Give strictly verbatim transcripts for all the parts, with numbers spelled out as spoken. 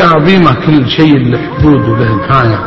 عظيمة كل شيء له حدود وله نهاية،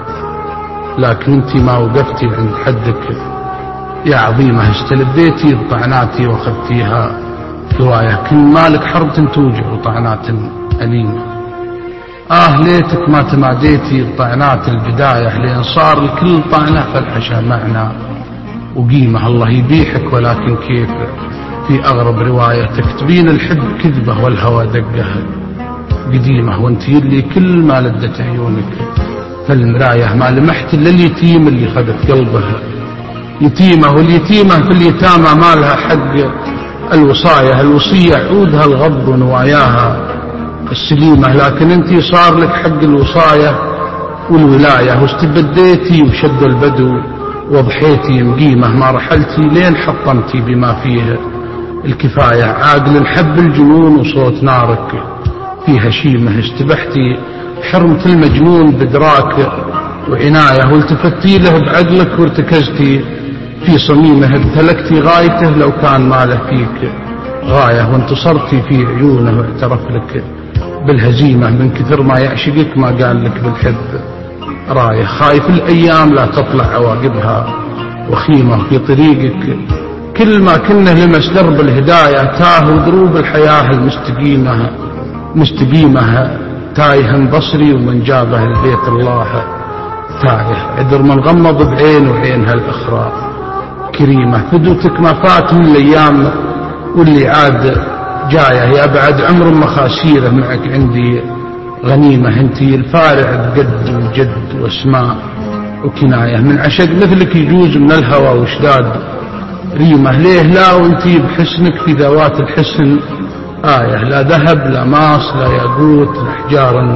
لكن انت ما وقفتي عند حدك يا عظيمة، استلبيتي بطعناتي واخذتيها هواية، كل مالك حرب توجع وطعنات أليمة. آه ليتك ما تماديتي بطعنات البداية، لين صار الكل طعنة فالحشا معنى وقيمة. الله يبيحك ولكن كيف في أغرب رواية تكتبين الحب كذبة والهوى دقه قديمة، وانت يلي كل ما لدت عيونك فالمراية ما لمحت إلا اليتيم اللي خذت قلبه يتيمة، واليتيمة في اليتامى ما لها حق الوصاية، الوصية عودها الغض ونواياها السليمة، لكن انت صار لك حق الوصاية والولاية، واستبديتي وشد البدو وضحيتي مقيمة، ما رحلتي لين حطمتي بما فيه الكفاية، عاقل الحب الجنون وصوت نارك فيها شيمة، استبحتي حرمة المجنون بدراك وعناية، والتفتي له بعقلك وارتكزتي في صميمه، ابتلكتي غايته لو كان ما له فيك غاية، وانتصرتي في عيونه واعترف لك بالهزيمة، من كثر ما يعشقك ما قال لك بالحب راية، خايف الأيام لا تطلع عواقبها وخيمة، في طريقك كل ما كنا لمس درب الهداية، تاه دروب الحياة المستقيمة مستقيمة، تايه بصري ومن جابه البيت الله تايه، عذر من غمض بعين وعينها الأخرى كريمة، فدوتك ما فات من الأيام واللي عاد جاية، يا بعد عمر مخاسيره معك عندي غنيمة، انتي الفارع بقد وجد واسماء وكناية، من عشق مثلك يجوز من الهوى واشداد ريمة، ليه لا وانتي بحسنك في ذوات الحسن آية، لا ذهب لا ماس لا ياقوت لا أحجار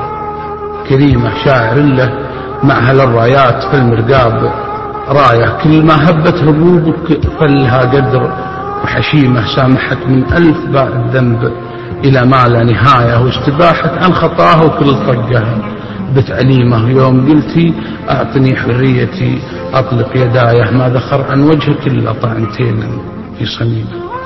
كريمة، شاعر له معها للرايات في المرقاب راية، كل ما هبت هبوبك فلها قدر وحشيمة، سامحت من ألف باء الذنب إلى ما لا نهاية، واستباحت عن خطاه وكل طقه بتعليمه، يوم قلتي أعطني حريتي أطلق يدايه، ما ذخر عن وجهك إلا طعنتين في صميمه.